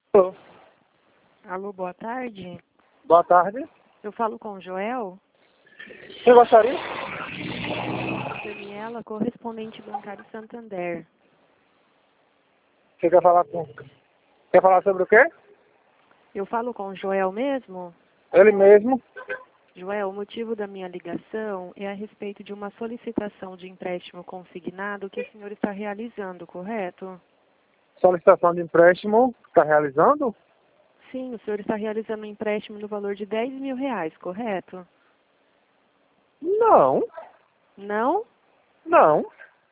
Alô, Alô, boa tarde. boa tarde. Eu falo com o Joel. Você gostaria? Daniela, correspondente bancário Santander. Você quer falar sobre o quê? Eu falo com o Joel mesmo? Ele mesmo. Joel, o motivo da minha ligação é a respeito de uma solicitação de empréstimo consignado que o senhor está realizando, correto? Solicitação de empréstimo. Está realizando? Sim, o senhor está realizando um empréstimo no valor de R$ 10.000, correto? Não, Não? não.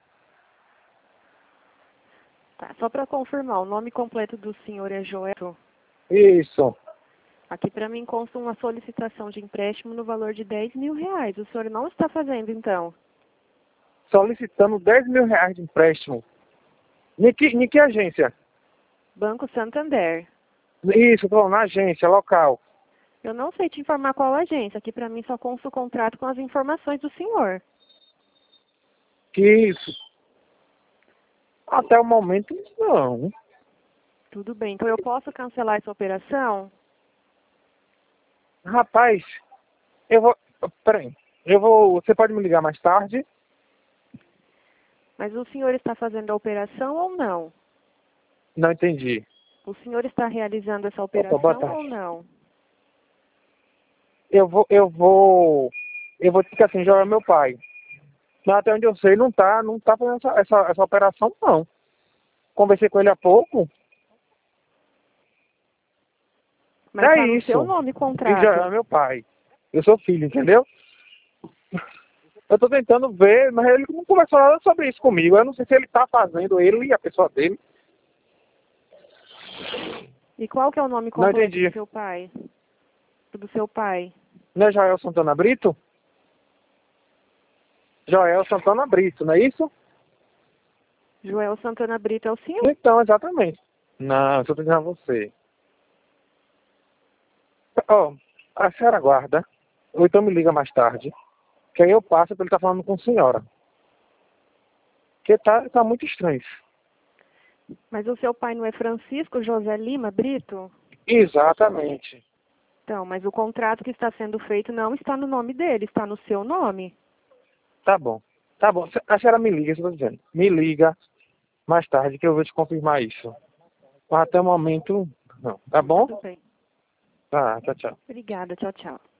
Tá, só para confirmar, o nome completo do senhor é Joel? Isso. Aqui para mim consta uma solicitação de empréstimo no valor de R$ 10.000. O senhor não está fazendo, então? Solicitando R$ 10.000 de empréstimo. Em que agência? Banco Santander. Isso, estou na agência local. Eu não sei te informar qual agência. Aqui para mim só consta o contrato com as informações do senhor. Que isso? Até o momento, não. Tudo bem. Então eu posso cancelar essa operação? Rapaz, eu vou... Peraí. Você pode me ligar mais tarde? Mas o senhor está fazendo a operação ou não? Não entendi. O senhor está realizando essa Opa, boa operação ou tarde. não? Eu vou dizer que assim, já é meu pai. Mas até onde eu sei, não tá fazendo essa operação, não. Conversei com ele há pouco. Mas É está no seu isso. nome o E já é contrato. meu pai. Eu sou filho, entendeu? Eu tô tentando ver, mas ele não conversou nada sobre isso comigo. Eu não sei se ele tá fazendo, ele e a pessoa dele. E qual que é o nome Não completo do entendi. seu pai? Do seu pai. Não é Joel Santana Brito? Joel Santana Brito, não é isso? Joel Santana Brito é o senhor. Então, exatamente. Não, eu tô dizendo a você. Ó, a senhora aguarda. Ou então me liga mais tarde. Que aí eu passo pra ele estar falando com a senhora. Porque tá muito estranho isso. Mas o seu pai não é Francisco José Lima Brito? Exatamente. Então, mas o contrato que está sendo feito não está no nome dele, está no seu nome. Tá bom. Tá bom. A senhora me liga, isso eu tô dizendo. Me liga mais tarde que eu vou te confirmar isso. Mas até o momento, não. Tá bom? Tudo bem. Tá, tchau, tchau. Obrigada. Tchau, tchau.